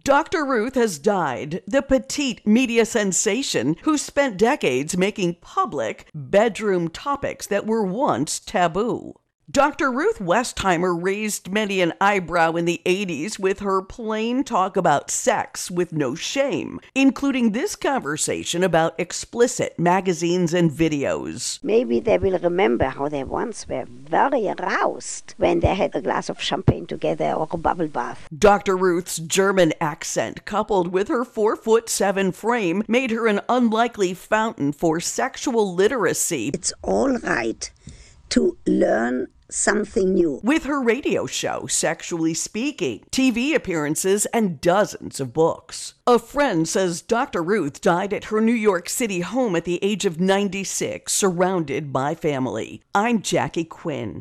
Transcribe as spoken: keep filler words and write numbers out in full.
Doctor Ruth has died, the petite media sensation who spent decades making public bedroom topics that were once taboo. Doctor Ruth Westheimer raised many an eyebrow in the eighties with her plain talk about sex with no shame, including this conversation about explicit magazines and videos. Maybe they will remember how they once were very aroused when they had a glass of champagne together or a bubble bath. Doctor Ruth's German accent, coupled with her four foot seven frame, made her an unlikely fountain for sexual literacy. It's all right to learn something new. With her radio show, Sexually Speaking, T V appearances, and dozens of books. A friend says Doctor Ruth died at her New York City home at the age of ninety-six, surrounded by family. I'm Jackie Quinn.